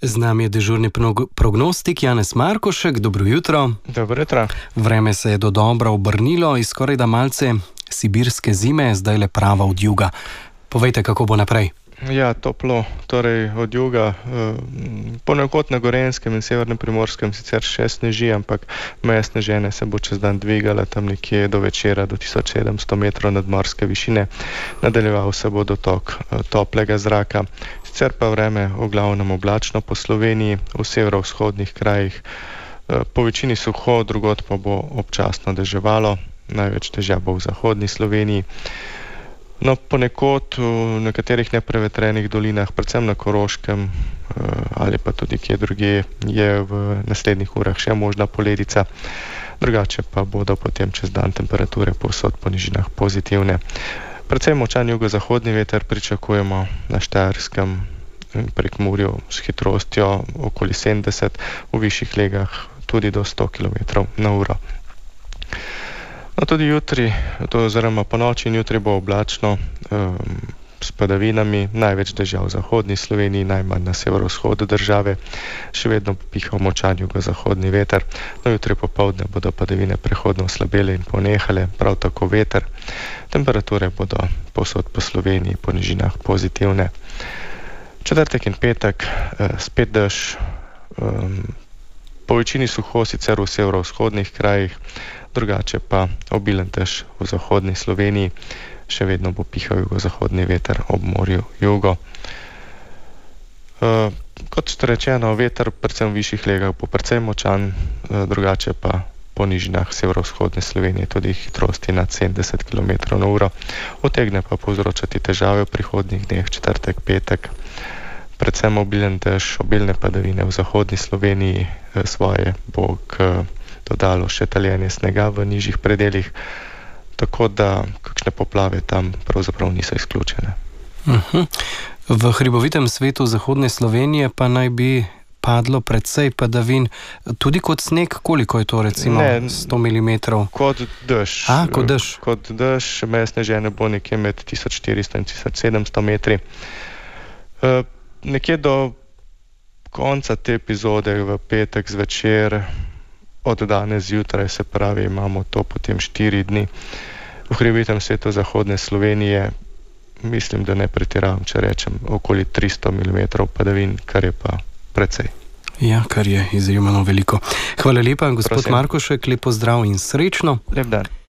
Z nami je dežurni prognostik Janez Markošek. Dobro jutro. Dobro jutro. Vreme se je dodobra obrnilo iz skorajda malce sibirske zime, zdaj le prava od juga. Povejte, kako bo naprej. Ja, toplo, torej od juga, ponekod na Gorenjskem in severnem Primorskem sicer še sneži, ampak meja sneženja se bo čez dan dvigala tam nekje do večera, do 1700 metrov nadmorske višine. Nadaljeval se bo dotok toplega zraka. Sicer pa vreme v glavnem oblačno po Sloveniji, v severovzhodnih krajih, po večini suho, drugod pa bo občasno deževalo, največ dežja bo v zahodni Sloveniji. No, ponekod v nekaterih neprevetrenih dolinah, predvsem na Koroškem ali pa tudi kje drugje, je v naslednjih urah še možna poledica, drugače pa bodo potem čez dan temperature povsod po nižinah pozitivne. Predvsem močan jugozahodni veter pričakujemo na Štajerskem in Prekmurju s hitrostjo okoli 70, v višjih legah tudi do 100 km/h. No, tudi jutri, oziroma po noči in jutri bo oblačno s padavinami, največ dežja v zahodni Sloveniji, najmanj na severovzhodu države, še vedno piha močan jugozahodni veter. No, jutri popoldne bodo padavine prehodno oslabele in ponehale, prav tako veter. Temperature bodo povsod po Sloveniji po nižinah pozitivne. Četrtek in petek spet dež, po večini suho sicer v severovzhodnih krajih, drugače pa obilen dež v zahodni Sloveniji, še vedno bo pihal jugozahodni veter ob morju jugo. Kot ste rečeno, veter predvsem v višjih legah bo precej močan, drugače pa po nižinah severovzhodne Slovenije tudi hitrosti nad 70 km/h. Utegne pa povzročati težave v prihodnjih dneh, četrtek, petek. Predvsem obilen dež, obilne padavine v zahodni Sloveniji, svoje bo dodalo še taljenje snega v nižjih predeljih, tako da kakšne poplave tam pravzaprav niso izključene. V hribovitem svetu zahodne Slovenije pa naj bi padlo precej padavin, tudi kot sneg. Koliko je to, recimo 100 mm? Kot dež. Kot dež. Kot dež, meja sneženja bo nekje med 1400 in 1700 metri. Nekje do konca te epizode v petek zvečer, od danes zjutraj, se pravi, imamo to potem 4 dni. V hribovitem svetu zahodne Slovenije, mislim, da ne pretiravam, če rečem, okoli 300 mm padavin, kar je pa precej. Ja, kar je izjemno veliko. Hvala lepa, gospod Markošek, lep pozdrav in srečno. Lep dan.